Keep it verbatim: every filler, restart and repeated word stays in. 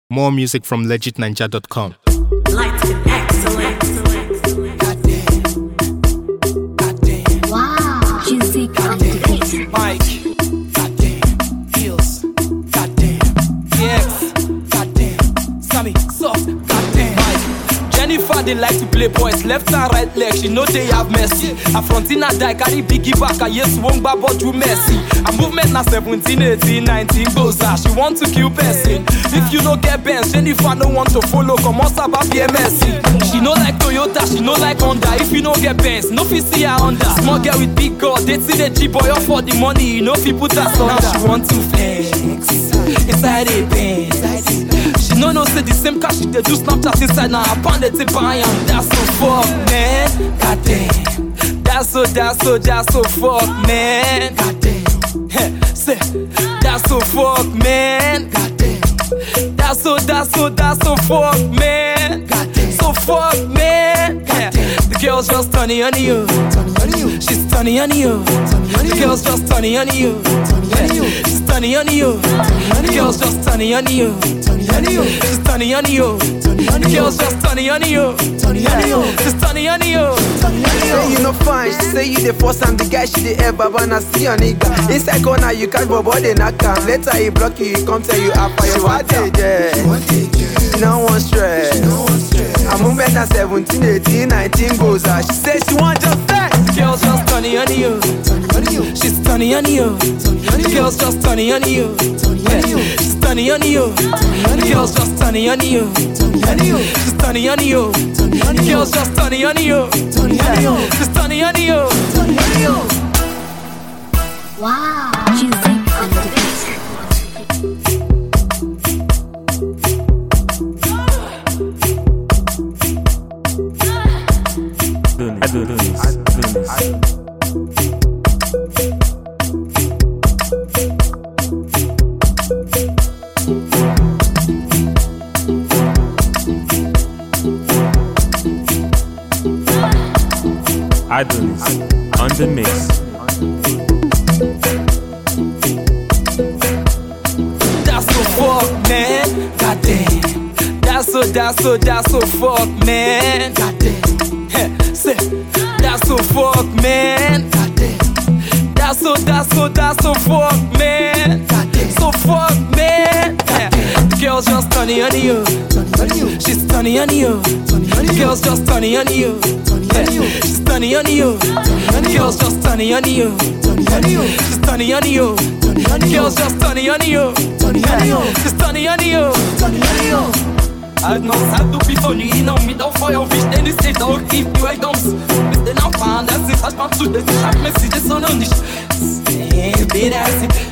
More music from legit ninja dot com. Lights and excellent. Goddamn. Goddamn. Wow, juicy Goddamn. Mike. Goddamn. Heels. Goddamn. D X. Goddamn. Sammy. Soft. Goddamn. Mike. Jennifer, they like to play boys. Left and right leg, she know they have mercy. A frontina die, carry biggie back. A yes, won't but you messy. A movement na seventeen, eighteen, nineteen goes out. She want to kill person. If you don't get bands, Jennifer no want to follow. Come on, Sabah P M S. She no like Toyota, she no like Honda. If you don't get bands, no fi see her under. Small girl with big girl, they see the G-boy off for the money. No fi put her under. Now she want to flex inside a Benz. She no know say the same cash she dey do Snapchat inside. Now I pound it buy am. That's so fuck, man. Goddamn. That's so, that's so, that's so fuck, man. Goddamn. Say, that's so fuck, man. Goddamn. That's so, that's so, that's so fuck, man. Goddamn. So fuck, man. Goddamn. The girl's just turning on you. She's turning on you. The girl's just turning on you. She's turning on you. The girl's just turning on you. She's turning on you. The girl's just turning on you. She's turning on you. Say you no fine, she say you the first time the guy she the ever wanna see your nigga. Inside corner you can't go body knock am. Later he block you, he come tell you after you want it, yeah. She no want stress. I'm moving at seventeen, eighteen, nineteen goes out. She say she want just sex. The girl's just turning on you. She's turning on you. The girl's just turning on you. She's turning on you. The girl's just turning on you. She's turning on you. The girl's just turning on you. She's turning on you. Wow, juicy on the beat. Adonis on the mix. That's so fuck, man. Goddamn. That's so, that's so, that's so fuck, man. Goddamn. Say, that's so fuck, man. Goddamn. That's so, that's so, that's so fuck, man. Goddamn. So fuck, man. The girl's just turning on you. She's turning on you. The girl's just turning on you. She's turning on you. The girl's just turning on you. She's turning on you. The girl's just turning on you. She's turning on you. Als nog zat op je van je nou met al voor jou vis en is het ook keep you I don't miss the now fan dat is als van toe dat ik me zie de zon niet. Hey, birazi